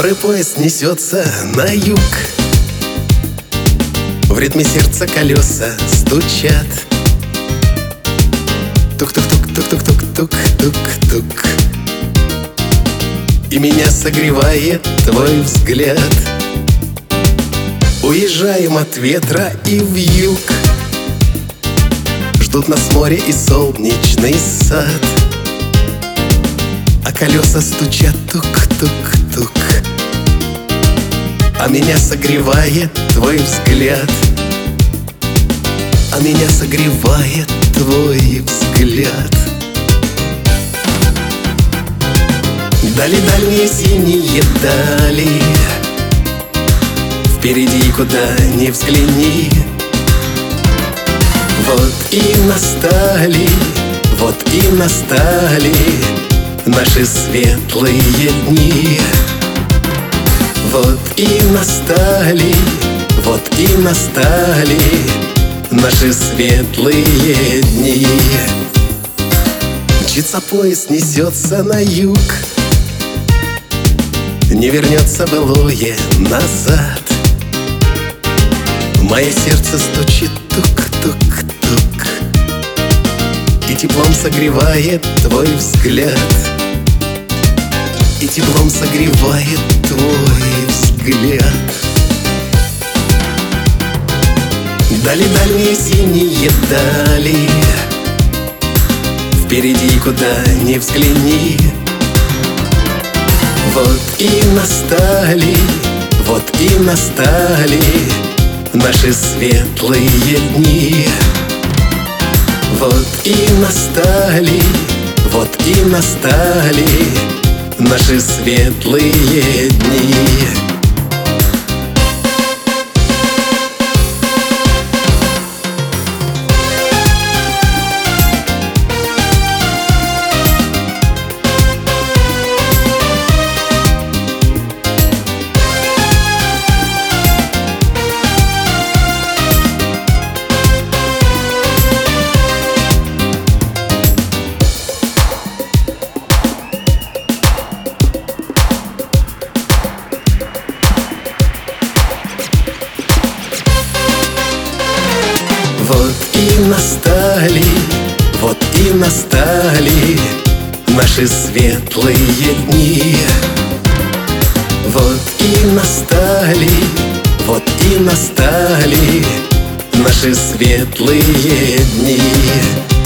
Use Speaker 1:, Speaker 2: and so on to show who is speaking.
Speaker 1: Скорый поезд несется на юг. В ритме сердца колеса стучат. Тук-тук-тук-тук-тук-тук-тук-тук. И меня согревает твой взгляд. Уезжаем от ветра и вьюг. Ждут нас море и солнечный сад. А колеса стучат тук-тук-тук. А меня согревает твой взгляд. А меня согревает твой взгляд. Дали дальние синие дали. Впереди куда ни взгляни. Вот и настали, вот и настали наши светлые дни. Вот и настали, вот и настали наши светлые дни. Мчится поезд, несется на юг. Не вернется былое назад. Мое сердце стучит тук-тук-тук. И теплом согревает твой взгляд. И теплом согревает твой взгляд. Дали дальние синие дали. Впереди куда ни взгляни. Вот и настали, вот и настали наши светлые дни. Вот и настали, вот и настали наши светлые дни. Вот и настали, вот и настали наши светлые дни. Вот и настали, вот и настали наши светлые дни.